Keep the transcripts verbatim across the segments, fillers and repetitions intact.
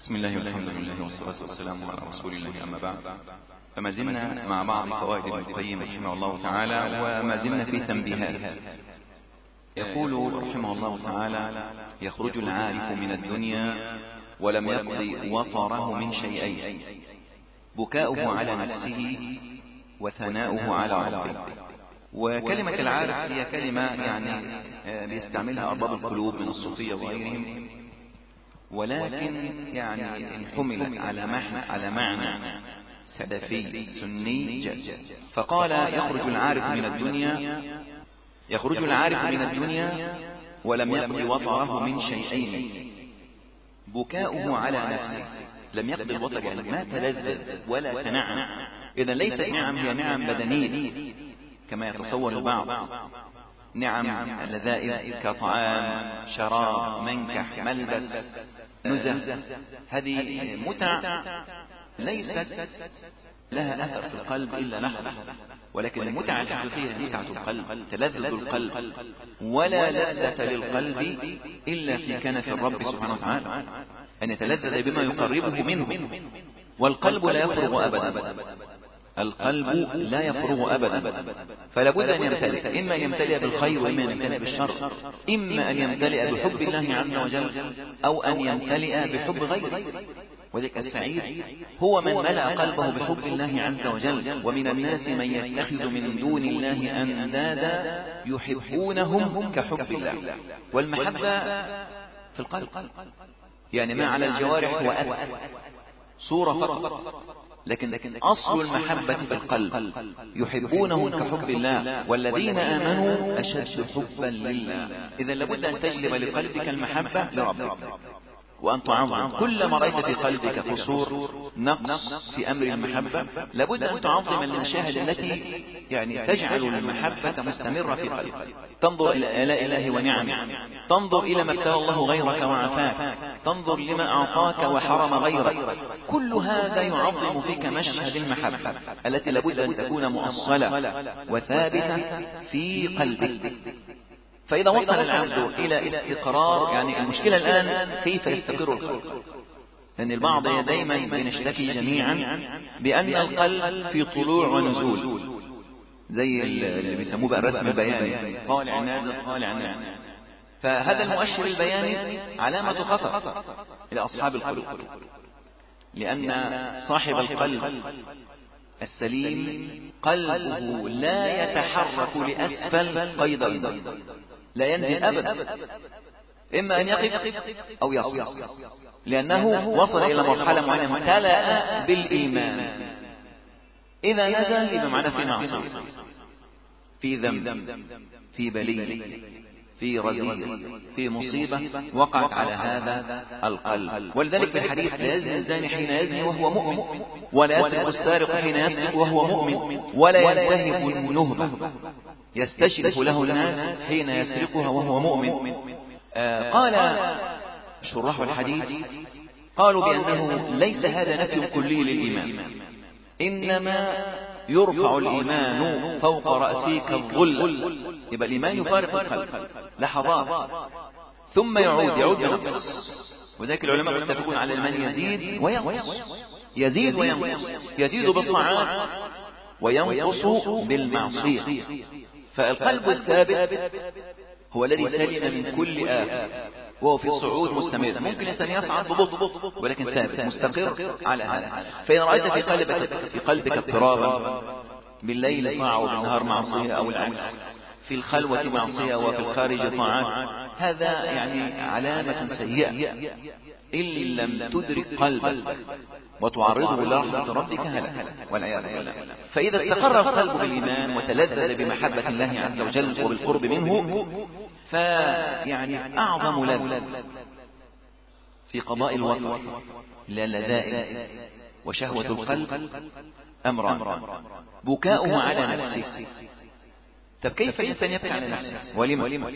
بسم الله والحمد لله والصلاة والسلام على رسول الله، أما بعد، فما زلنا مع بعض فوائد ابن القيم رحمه الله تعالى، وما زلنا في تنبيهات. يقول رحمه الله تعالى: يخرج العارف من الدنيا ولم يقض وطره من شيئين: بكاؤه على نفسه وثناؤه على ربه. وكلمة العارف هي كلمة يعني بيستعملها أرباب القلوب من الصوفية وغيرهم، ولكن يعني إن حملت على معنى على معنى سلفي سني جاز. فقال: يخرج العارف من الدنيا يخرج العارف من الدنيا ولم يقض وطره من شيئين: بكاؤه على نفسه. لم يقض الوطر يعني ما تلذذ ولا تنعم. إذا ليست نعم هي نعم بدنية كما يتصور البعض، نعم اللذائذ كطعام، شراب، منكح، ملبس، نزه. هذه متع ليست لها أثر في القلب إلا لحظة، ولكن المتعة الحقيقية متعة القلب، تلذذ القلب، ولا لذة للقلب إلا في كنف الرب سبحانه وتعالى، أن يتلذذ بما يقربه منه. والقلب لا يفرغ أبدا، القلب لا يفرغ أبدا، فلا بد أن يمتلئ، إما أن يمتلئ بالخير وإما أن يمتلئ بالشر، إما أن يمتلئ بحب الله عز وجل أو أن يمتلئ بحب غيره. وذلك السعيد هو من ملأ قلبه بحب الله عز وجل. ومن الناس من يتخذ من دون الله أندادا يحبونهم كحب الله. والمحبة في القلب، يعني ما على الجوارح هو أثر صورة فقط، لكن أصل المحبة في القلب. يحبونهم كحب الله، والذين آمنوا أشد حبا لله. إذا لابد أن تجلب لقلبك المحبة لربك، وأن تعظم كل ما رأيت في قلبك قصور، نقص في أمر المحبة، لابد أن تعظم المشاهد التي يعني تجعل المحبة مستمرة في قلبك. تنظر إلى آلاء الله ونعمه، تنظر إلى ما ابتلى الله غيرك وعافاك، تنظر لما أعطاك وحرم غيرك. كل هذا يعظم فيك مشهد المحبة التي لابد أن تكون مؤصلة وثابتة في قلبك. فإذا وصل العبد إلى استقرار، يعني المشكلة الآن كيف يستقر القلب، لأن البعض دائما بنشتكي جميعا بأن القلب في طلوع ونزول، زي اللي بيسموه بقى الرسم البياني، طالع نازل طالع نازل. فهذا المؤشر البياني علامة خطر إلى أصحاب القلوب، لأن صاحب القلب السليم قلبه لا يتحرك لأسفل قيد الضرب، لا ينزل أبدا، إما أن يقف أو يصل، لأنه وصل إلى مرحلة معينة امتلأ بالإيمان. إذا نزل يبقى معنا في معصية، في ذنب، في بلية، في رذيل، في مصيبة وقعت على هذا القلب. ولذلك في الحديث: لا يزني الزاني حين يزني وهو مؤمن، ولا يسرق السارق حين يسرق وهو مؤمن، ولا ينتهب النهبة يستشرف له الناس حين يسرقها وهو مؤمن. آه قال شراح الحديث: قالوا بأنه ليس هذا نفي كلي للإيمان، إنما يرفع الإيمان فوق رأسك الظل. يبقى الإيمان يفارق القلب لحظات ثم يعود يعود بنقص. وذلك العلماء يتفقون على الإيمان يزيد وينقص، يزيد وينقص، يزيد بالطاعات وينقص بالمعصية. فالقلب الثابت هو الذي سلم من كل آفة، وهو في صعود مستمر. ممكن الإنسان يصعد ببطء ولكن ثابت مستقر على هذا. فإن رأيت في قلبك في قلبك اضطرابا، بالليل طاعة وبالنهار معصية أو العكس، في الخلوة معصية وفي الخارج طاعات، هذا يعني علامة سيئة. إن لم تدرك قلبك وتعرضه لرحمة ربك هلك والعياذ بالله. فإذا استقر القلب بالإيمان وتلذذ بمحبة الله عز وجل وبالقرب منه، فيعني أعظم لذة في قضاء الوطر للذائذ وشهوة القلب أمران: بكاؤه على نفسه. طب كيف الإنسان يبكي على نفسه ولما؟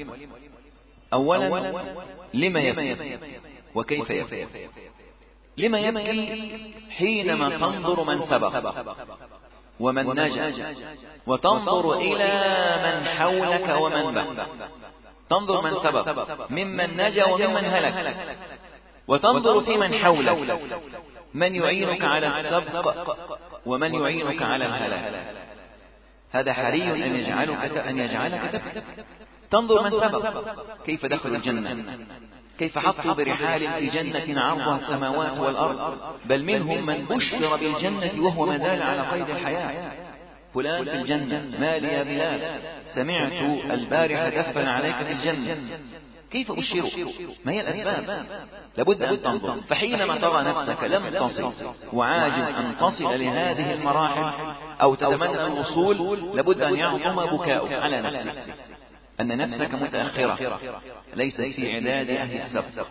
أولا لما يبكي وكيف يبكي؟ لما يبكي؟ حينما تنظر من سبق ومن نجا، وتنظر إلى من حولك ومن بقى. تنظر من سبق ممن نجا وممن هلك، وتنظر في من حولك، من يعينك على السبق ومن يعينك على الهلاك. هذا حري أن يجعلك أن يجعلك تبكي. تنظر من سبق كيف دخلوا الجنة، كيف حطوا برحال في جنة عرضها السماوات والأرض، بل منهم من بشر بالجنة وهو ما زال على قيد الحياة. فلان في الجنة، ما لي يا بلال سمعت البارحة دفن عليك في الجنة. كيف أشيروا؟ ما هي الأسباب؟ لابد أن تنظر. فحينما ترى نفسك لم تصل وعاجز أن تصل لهذه المراحل أو تتمنى الوصول، لابد أن يعظم بكاؤك على نفسك، أن نفسك متأخرة، ليست في عداد أهل السبق،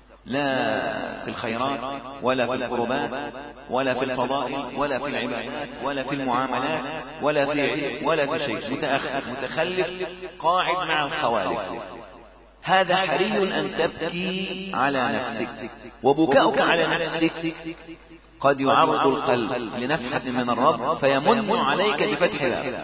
لا في الخيرات ولا في القربات ولا في الفضائل ولا في العبادات ولا في المعاملات ولا في علم ولا في شيء، متأخر متخلف قاعد مع الخوالف. هذا حري أن تبكي على نفسك، وبكاؤك على نفسك قد يعرض القلب لنفحة من الرب فيمن عليك بفتح باب.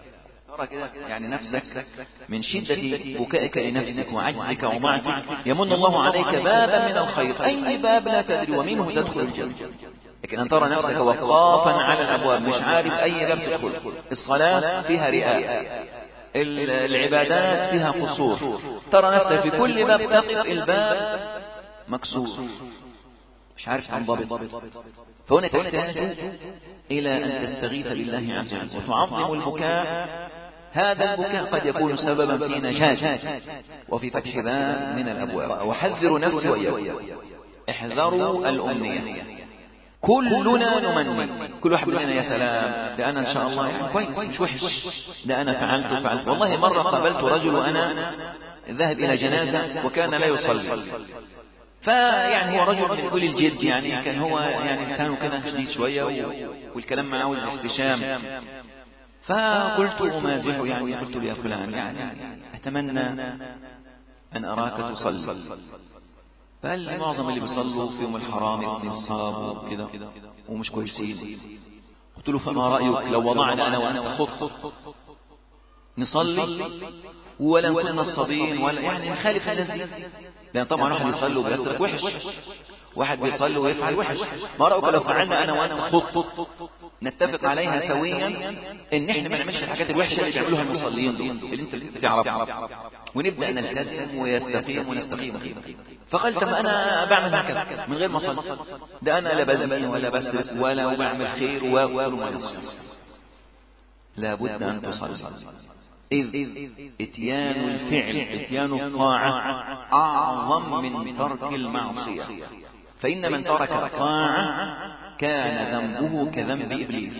يعني نفسك من شدة بكائك لنفسك وعجزك وضعفك يمن الله عليك بابا من الخير، أي باب لا تدري ومنه تدخل الجنة. لكن أن ترى نفسك وقافا على الأبواب مش عارف أي باب تدخل. الصلاة فيها رئاء، العبادات فيها قصور، ترى نفسك في كل باب تقف الباب مكسور، مش عارف تنضبط. فهنا تحتاج إلى أن تستغيث بالله عز وجل وتعظم البكاء. هذا البكاء قد يكون سببا في نجاة وفي فتح باب من الأبواب. وحذروا نفسي وإياكم، احذروا الأمنية. كلنا نمني، كل واحد مننا يا سلام ده أنا إن شاء الله يعني كويس مش وحش، ده أنا فعلت وفعلت. والله مرة قابلت رجل وأنا ذهب إلى جنازة وكان لا يصلي، فيعني هو رجل من كل الجد، يعني كان هو يعني لسانه كده شديد شوية والكلام معه عاوز احتشام. فقلت أمازحه يعني، قلت له يا فلان يعني أتمنى أن أراك تصلي. فقال لي معظم اللي بيصلوا في يوم الحرام انصابوا كده ومش كويسين. قلت له فما رأيك لو وضعنا أنا وأنت خط نصلي ولا نكون نصابين ولا يعني نخالف الناس دي؟ لأن طبعا واحد يصلي وبيسرق وحش، واحد بيصلي ويفعل وحش. ما رأيك لو فعلنا أنا وأنت خط نتفق عليها سويا ان احنا ما نعملش الحاجات الوحشه اللي بيعملوها المصلين دول اللي انت بتعرفها، ونبدا نلتزم ويستقيم ونستقيم كده. فقال طب انا بعمل هكذا من غير ما اصلي، ده انا لا بزني ولا بسرق ولا بعمل خير وما يصلي. لابد ان تصلي، إذ اتيان الفعل اتيان الطاعه اعظم من ترك المعصيه. فان من ترك الطاعه كان ذنبه كذنب إبليس،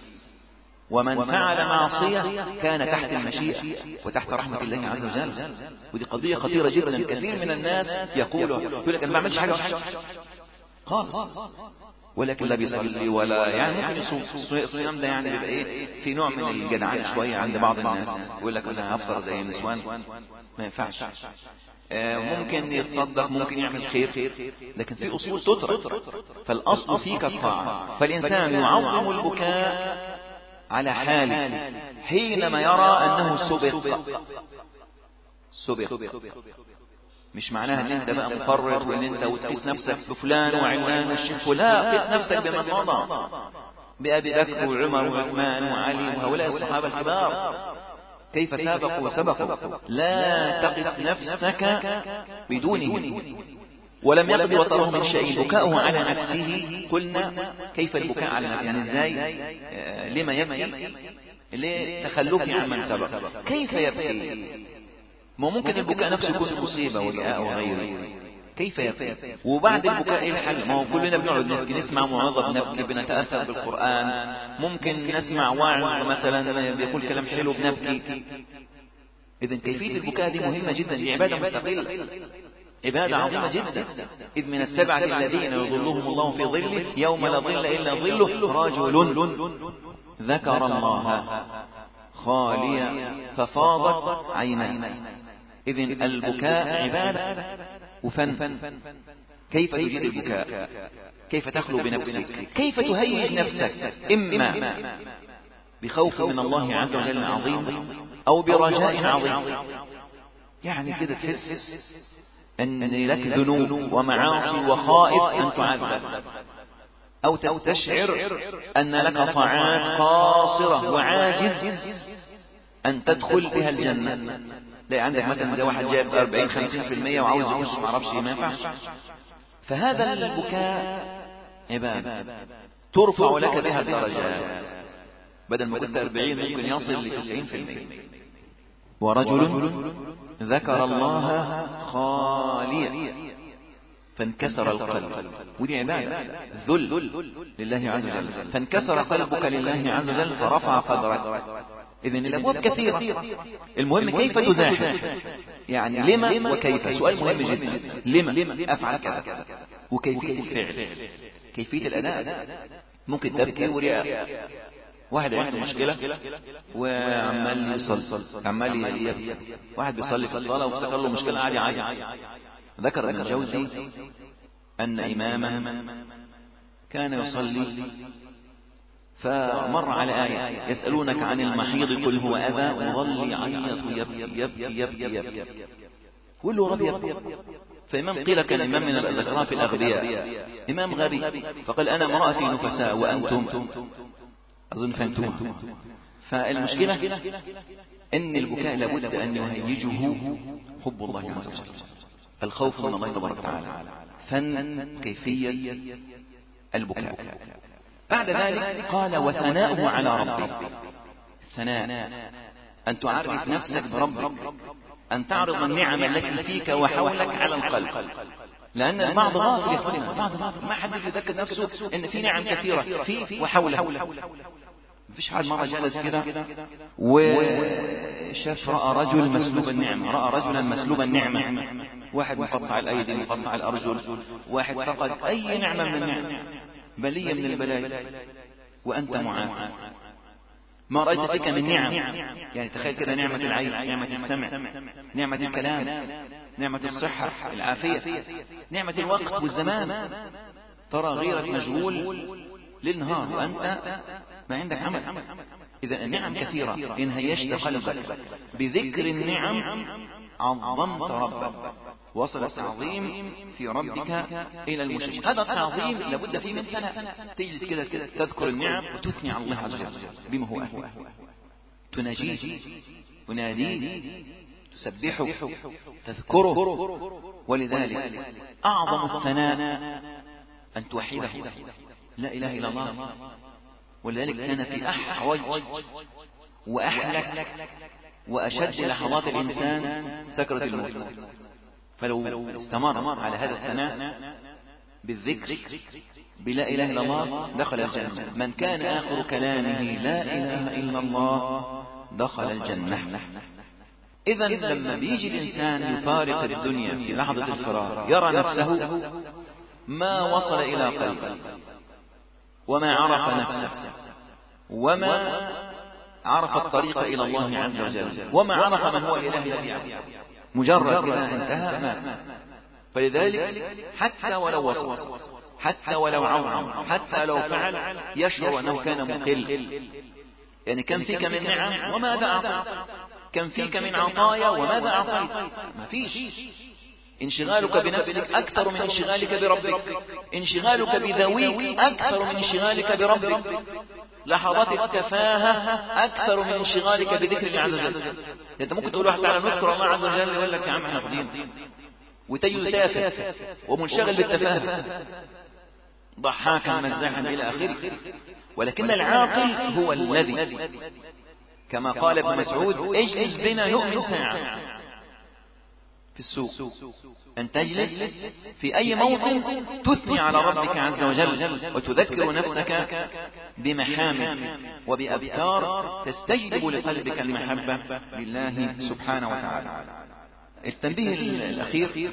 ومن فعل معصية كان تحت المشيئة وتحت رحمة الله عز وجل. ودي قضية خطيرة جدا. كثير من الناس يقولوا يقول لك أنا ما بعملش حاجة خالص، ولكن لا بيصلي ولا يعني ممكن يصوم. الصيام ده يعني بيبقى ايه في نوع من الجدعان شوية عند بعض الناس، يقول لك انا هفطر زي النسوان، ما ينفعش. ممكن يتصدق، ممكن يعمل خير، لكن في أصول تترك. فالأصل فيك الطاعة. فالإنسان يعظم البكاء على حاله حينما يرى أنه سبق سبق مش معناها ان انت بقى مفرط وان انت وتقيس نفسك بفلان وعلان والشيخ، لا، قيس نفسك بمن مضى، بأبي بكر وعمر وعثمان وعلي وهؤلاء الصحابة الكبار كيف سابقوا وسبقوا. لا تقس نفسك بدونهم. ولم يقضي وطره من شيء، بكاؤه على نفسه. قلنا كيف البكاء على نفسه، يعني ازاي آه لما يبكي لتخلفه عن من سبق. كيف يبكي؟ ما ممكن البكاء نفسه يكون مصيبة ورئاء وغيره. كيف يبكي؟ وبعد البكاء ايه الحل؟ ما هو كلنا بنقعد نبكي، نسمع موعظة بنبكي، بنتأثر بالقرآن، ممكن نسمع واعظ مثلا بيقول كلام حلو بنبكي. إذن كيفية البكاء دي مهمة جدا، دي عبادة مستقلة، عبادة عظيمة جدا. إذ من السبعة الذين يظلهم الله في ظله يوم لا ظل إلا ظله رجل ذكر الله خاليا ففاضت عيناه. إذن البكاء عبادة وفن. كيف تجيد البكاء؟ كيف تخلو بنفسك؟ كيف تهيج نفسك؟ إما بخوف من الله عز وجل عظيم أو برجاء عظيم. يعني كده تحس أن لك ذنوب ومعاصي وخائف أن تعذب، أو تستشعر أن لك طاعات قاصرة وعاجز أن تدخل بها الجنة. لا عندك مثلا زي واحد جايب أربعين خمسين في المية وعاوز يخش ما عرفش ما ينفعش. فهذا البكاء عبادة ترفع لك بها الدرجات، بدل ما كنت أربعين ممكن يصل لتسعين في المية. ورجل ذكر الله خاليا فانكسر القلب، ودي عبادة ذل لله عز وجل. فانكسر قلبك لله عز وجل فرفع قدرك. إذن الأبواب كثيرة، المهم كيف تزاحم، يعني لما وكيف. سؤال مهم جدا، لما أفعل كذا، وكيفية الفعل، كيفية الأداء. ممكن تبكي ورياء، واحد عنده مشكلة وعمال يصلي عمال يبكي، واحد بيصلي في الصلاة وافتكر له مشكلة عادي عادي. ذكر ابن الجوزي أن إماما كان يصلي فمر على آية يسألونك عن المحيض قل هو أذى، وظل يعيط يبكي يبكي يبكي يبكي قل له ربي يبكي. فإمام قيل كان إمام من الأذكار في الأغبياء، إمام غبي، فقال أنا امرأتي نفساء وأنتم أظن فأنتم. فالمشكلة أن البكاء لابد أن يهيجه حب الله عز وجل، الخوف من الله تبارك وتعالى. فن كيفية البكاء. بعد ذلك قال وثناؤه على ربك. الثناء أن تعرف نفسك بربك، أن تعرض النعم التي فيك وحولك على القلب. لأن البعض غافل يا أخواننا، البعض غافل ما حد يذكر نفسه أن في نعم كثيرة في وحوله. مفيش حد مرة جالس كده وشاف رأى رجل مسلوب النعمة، رأى رجلا مسلوب النعمة، واحد مقطع الأيدي مقطع الأرجل، واحد فقد أي نعمة من النعم، بلية من البلايا، وأنت معافى. ما رأيت فيك من نعم، يعني تخيل كده نعمة العين، نعمة السمع، نعمة الكلام، نعمة الصحة العافية، نعمة الوقت والزمان. ترى غيرك مشغول للنهار وأنت ما عندك عمل. إذا النعم كثيرة، إن هيشت قلبك بذكر النعم عظمت ربك، وصل التعظيم في ربك إلى المشرك. هذا التعظيم لابد فيه من ثلاث، تجلس كده كده تذكر النعم وتثني على الله عز وجل بما هو أهل، تناجيه تناديه تسبحه تذكره. ولذلك أعظم الثناء أن توحده، لا إله إلا الله. ولذلك كان في أحوج وأحلك وأشد لحظات الإنسان سكرة الموت. فلو استمر على هذا الثناء بالذكر بلا إله إلا الله دخل الجنة. من كان آخر كلامه لا إله إلا الله دخل الجنة. إذن لما بيجي الإنسان يفارق الدنيا في لحظة الفراغ يرى نفسه ما وصل إلى قلبه، وما عرف نفسه، وما عرف الطريق إلى الله عز وجل، وما عرف من هو الإله الذي يعبد. مجرد إذا انتهى مات. فلذلك حتى ولو وصل، حتى ولو عظم، حتى لو فعل، يشعر أنه كان مقل. يعني كم فيك من نعم وماذا أعطيت، كم فيك من عطايا وماذا أعطيت. ما فيش. انشغالك بنفسك أكثر من انشغالك بربك، انشغالك بذويك أكثر من انشغالك بربك، لحظات التفاهة أكثر من انشغالك بذكر الله عز وجل. أنت ممكن تقول واحد تعالى نذكر الله عز وجل يقول لك يا عم احنا فاضيين، وتجد تافه ومنشغل بالتفاهة ضحاكا مزاحا إلى آخره. ولكن العاقل هو الذي كما قال ابن مسعود اجلس بنا نؤمن ساعة في السوق، أن تجلس في أي موطن تثني على ربك عز وجل وتذكر نفسك بمحامد وبأذكار تستجلب لقلبك المحبة لله سبحانه وتعالى. التنبيه الأخير: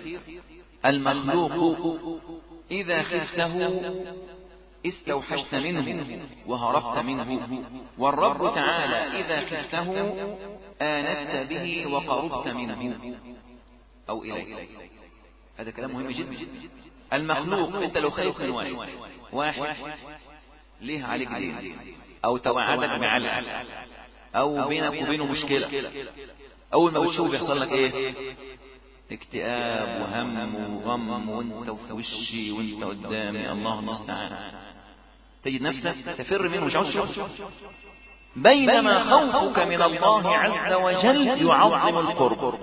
المخلوق إذا خفته استوحشت منه وهربت منه، والرب تعالى إذا خفته آنست به وقربت منه أو إليه. هذا كلام مهم جدا. المخلوق أنت لو خايف من واحد واحد ليه عليك دين، أو توعدك بعلق، أو بينك وبينه مشكلة، أول ما بتشوف يحصل لك إيه؟ اكتئاب وهم وغم، وانت في وشي وانت قدامي، الله المستعان. تجد نفسك تفر منه مش عاوز تشوفه، بينما خوفك من الله عز وجل يعظم القرب.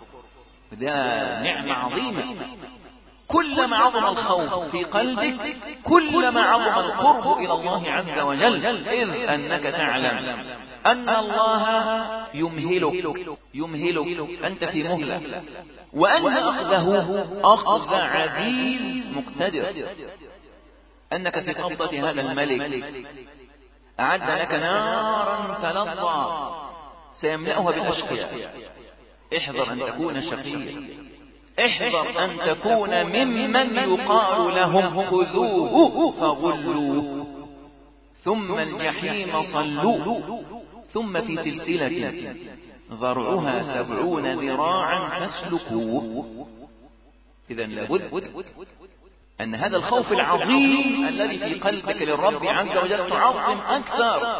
ده نعمة عظيمة. كلما عظم الخوف في قلبك كلما عظم القرب إلى الله عز وجل، إذ أنك تعلم أن الله يمهلك يمهلك أنت في مهلة، وأن أخذه أخذ عزيز مقتدر، أنك في قبضة هذا الملك أعد لك نارا تلظى سيملأها بالأشقياء. احذر أن تكون شقيا، احذر أن تكون ممن يقال لهم خذوه فغلوه ثم الجحيم صلوه ثم في سلسلة ذرعها سبعون ذراعا فاسلكوه. إذن لابد أن هذا الخوف العظيم الذي في قلبك للرب عز وجل تعظم أكثر،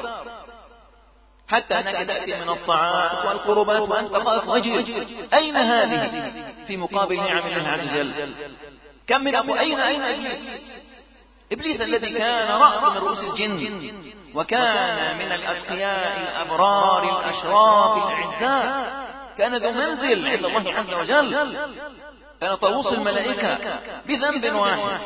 حتى أنك تأتي من الطاعات والقربات وأنت خائف وجل. أين هذه في مقابل نعم الله عز وجل؟ كم من أبو أين أين إبليس؟ إبليس الذي كان رأس من رؤوس الجن، وكان من الأتقياء الأبرار الأشراف الأعزاء، كان ذو منزل عند الله عز وجل، كان طاووس الملائكة بذنب واحد،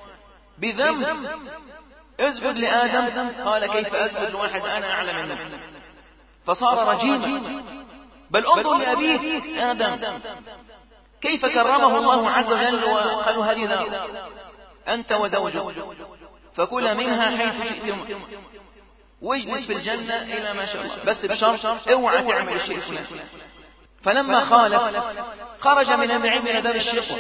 بذنب اسجد لآدم، قال كيف أسجد لواحد أنا أعلم منه، فصار رجيما. بل انظر لأبيه آدم كيف كرمه الله عز وجل وقالوا هذه نار أنت وزوجك فكلا منها حيث شئتم واجلس في الجنة إلى ما شاء الله، بس بشرط اوعى تعمل الشيء فلان. فلما خالف خرج من العلم إلى دار الشقوة.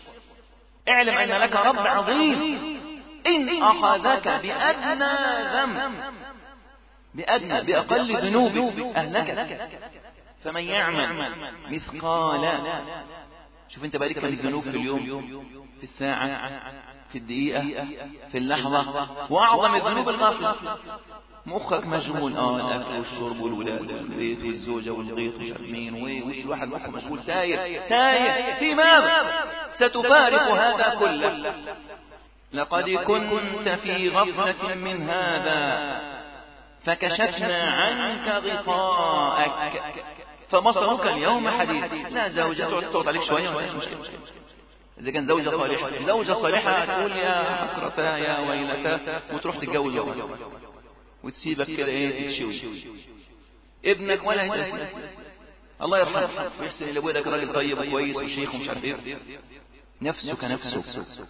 اعلم أن لك رب عظيم إن أخذك بأدنى ذنب، بأدنى بأقل ذنوب أهلك. فمن يعمل مثقال، شوف انت بقالك كم الذنوب في اليوم، في الساعة، في الدقيقة، في اللحظة، وأعظم الذنوب الغفلة. مخك مشغول، اه الأكل والشرب والولاد والبيت والزوجة والغيط ومش عارف مين، والواحد مخه مشغول تايه تايه في ماذا؟ ستفارق هذا كله. لقد كنت في غفلة من هذا فكشفنا عنك غطاءك فبصرك اليوم حديد. لا زوجة تقعد عليك شوية ولا مشكلة. إذا كان زوجة صالحة، زوجة صالحة تقول يا حسرتا يا ويلتا وتروح تتجوز يوم وتسيبك كده ايه تشوي. ابنك ولا يسأل، الله يرحمه ويحسن إلى أبوك راجل طيب وكويس وشيخ ومش عارف ايه. نفسك نفسك،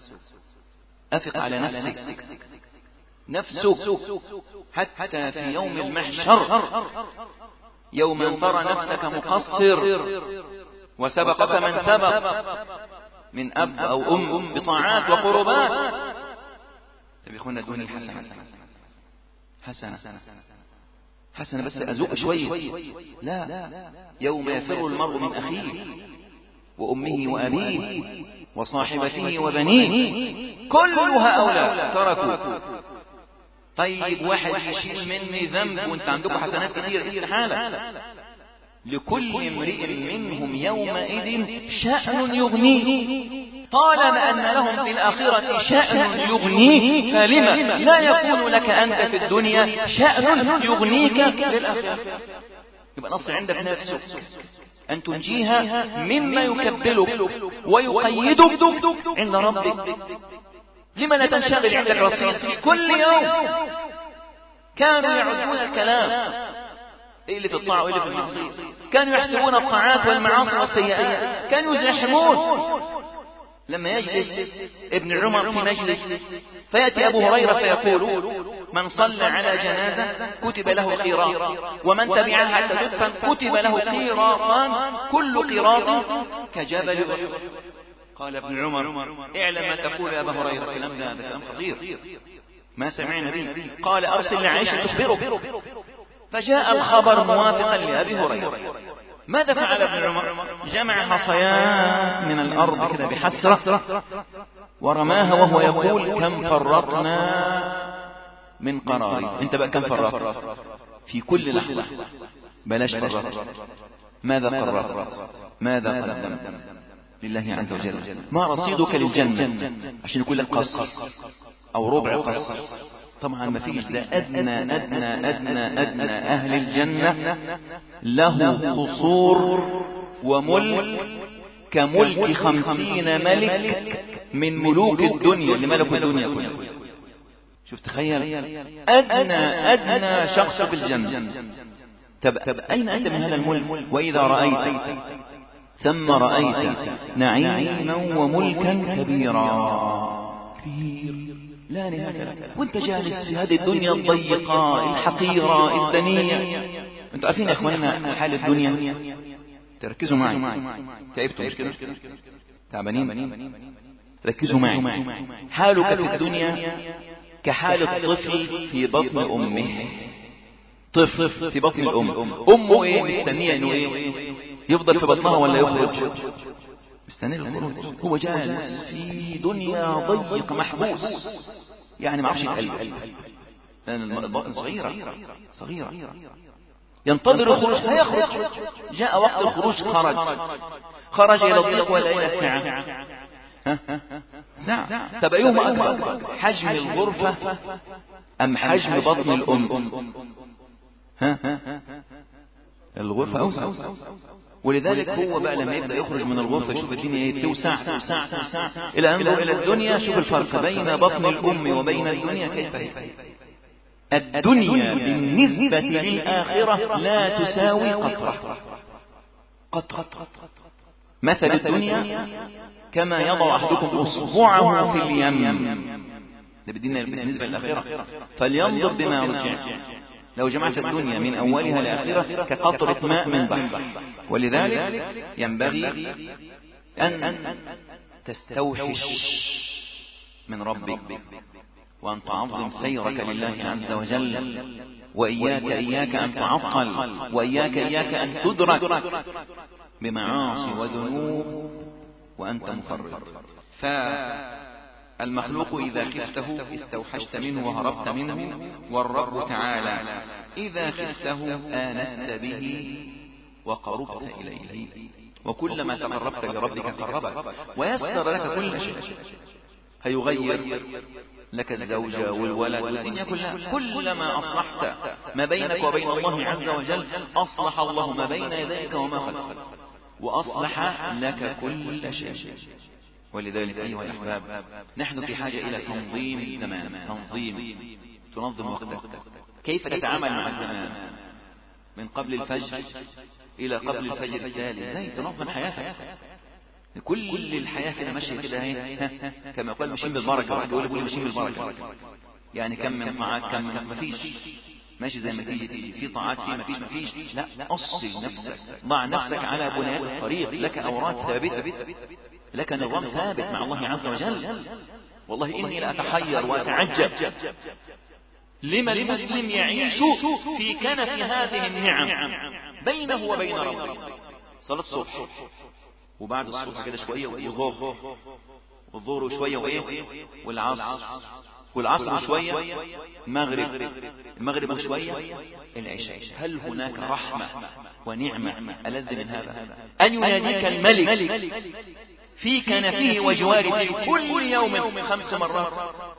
أفق على نفسك نفسك حتى في يوم المحشر يوم أن ترى نفسك مقصر وسبقك من سبق من أب أو أم بطاعات وقربات. يبيخون دوني حسنة حسنة حسنة بس أزوق شوية. لا، يوم يفر المرء من أخيه وأمه وأبيه وصاحبته وبنيه كل هؤلاء تركوا. طيب واحد يشيل مني ذنب وانت عندكم حسنات كثيرة، استحالة. لكل امرئ منهم يومئذ شأن يغنيه، طالما أن لهم في الآخرة شأن يغنيه فلما لا يكون لك أنت في الدنيا شأن يغنيك للآخرة؟ يبقى نص عندك نفسك أن تنجيها مما يكبلك ويقيدك عند ربك. لما لا تنشغل عندك رصيد كل يوم؟ كانوا يعدون الكلام، إيه اللي في الطاعة وإيه اللي في المعصية، كانوا يحسبون الطاعات والمعاصي والسيئات، كانوا يزحمون. لما يجلس ابن عمر في مجلس فيأتي أبو هريرة فيقول من صلى على جنازة كتب له قيراط، ومن تبعها حتى تدفن كتب له قيراطان كل قيراط كجبل أحد. قال ابن عمر اعلم ما تقول يا أبا هريرة، كلام ده كلام خطير ما سمعنا به. قال أرسل لعائشة تخبره، فجاء الخبر موافقا لأبي هريرة. ماذا فعل ابن عمر؟ جمع حصيات من الأرض كده بحسرة ورماها وهو يقول كم فرطنا من قراري. انت بقى كم فرط في كل لحظة؟ بلاش فرط، ماذا قررت؟ ماذا قدمت؟ لله عز وجل. ما رصيدك للجنة عشان يقول لك قصر أو ربع قصر؟ طبعا ما فيش. ده أدنى أدنى أدنى أدنى أهل الجنة له قصور وملك كملك خمسين ملك من ملوك الدنيا اللي ملكوا الدنيا كلها. شوف تخيل، أدنى أدنى شخص في الجنة. طب أين أنت من هذا الملك؟ وإذا رأيت ثم رأيت نعيما وملكا كبيرا كبير لا نهاية له، وانت جالس في هذه الدنيا الضيقة الحقيرة الدنية. انتوا عارفين يا اخواننا حال الدنيا؟ تركزوا معي، تعبتوا مش كده؟ تعبانين؟ ركزوا معي. حالك في الدنيا كحال الطفل في بطن أمه. طفل في بطن الأم، أمه إيه مستنية إنه إيه يفضل في بطنها ولا يخرج؟ مستنيه الخروج. هو جالس في دنيا ضيق محبوس، يعني ما عرفش يتقلب لأن البطن صغيرة صغيرة، ينتظر الخروج هيخرج. جاء وقت الخروج خرج. خرج إلى الضيق ولا إلى السعة؟ ساعة. طب أيهما أكبر، حجم الغرفة أم حجم بطن الأم؟ ها الغرفة أوسع، ولذلك هو بقى لما يبدأ يخرج من الغرفة يشوف الدنيا توسع توسع توسع إلى أن ينظر إلى الدنيا. شوف الفرق بين بطن الأم وبين الدنيا كيف هي. الدنيا بالنسبة للآخرة لا تساوي قطرة. قطرة مثل الدنيا كما يضع أحدكم أصبعه في اليم. ده بدينا بالنسبة للآخرة، فلينظر بما رجع. لو جمعت الدنيا من أولها لآخرة كقطرة ماء من بحر. ولذلك ينبغي أن تستوحش من ربك وأن تعظم سيرك لله عز وجل، وإياك إياك أن تعطل، وإياك إياك أن تدرك بمعاصي وذنوب وأنت مفرط. فالمخلوق إذا خفته استوحشت منه وهربت منه، والرب تعالى إذا خفته آنست به وقربت إليه، وكلما تقربت لربك قربك ويسر لك كل شيء. هيغير لك الزوجة والولد والدنيا كلها. كلما أصلحت ما بينك وبين الله عز وجل أصلح الله ما بين يديك وما خلفك، وأصلح لك كل شيء. ولذلك أيها الأحباب نحن في حاجة إلى تنظيم الزمان. تنظيم، تنظم وقتك. كيف تتعامل مع الزمان من قبل الفجر إلى قبل الفجر التالي؟ زي تنظم حياتك. كل الحياة كده ماشية كده اهي كما يقول ماشيين بالبركة. واحد يقول لك ماشيين بالبركة، يعني كم من طاعات كم من مفيش، ماشي زي ما تيجي تيجي في طاعات في مفيش مفيش. لا، أصل نفسك، ضع نفسك على بنيان الطريق. لك أوراد ثابتة، لك نظام ثابت مع الله عز وجل. والله إني لأتحير وأتعجب لما المسلم يعيش في كنف هذه النعم بينه وبين ربه. صلاة الصبح وبعد الصبح كده شوية والظهر، والظهر شوية وإيه والعصر، والعصر شوية المغرب، المغرب شوية العشاء. هل هناك رحمة ونعمة ألذ من هذا؟ أن يناديك الملك في كنفه وجواره كل يوم خمس مرات.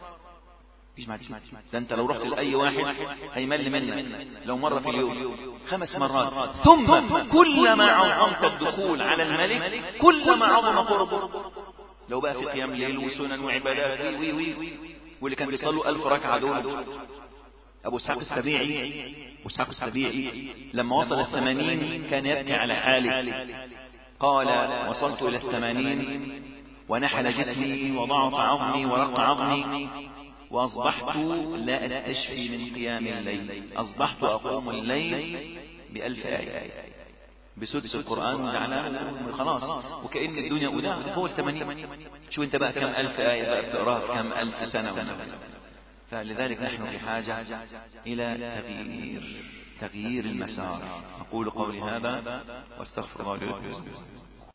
ده انت لو رحت لأي واحد هيمل منك لو مرة في اليوم خمس مرات. ثم كلما عظمت الدخول على الملك كلما عظم قربه. لو بقى في قيام ليل وسنن وعبادات وي وي وي واللي كان بيصلوا ألف ركعة دول. أبو إسحاق السبيعي، أبو إسحاق السبيعي لما وصل الثمانين كان يبكي على حاله. قال وصلت إلى الثمانين ونحل جسمي وضعف عظمي ورق عظمي وأصبحت لا أستشفي من قيام الليل. أصبحت أقوم الليل بألف آية بسدس القرآن وجعلها خلاص وكأن الدنيا وده فوق الثمانين. شو انت بقى كم ألف آية بقى بتقراها في كم ألف سنة. فلذلك نحن في حاجة إلى تغيير تغيير المسار. أقول قولي هذا واستغفر الله لي ولكم.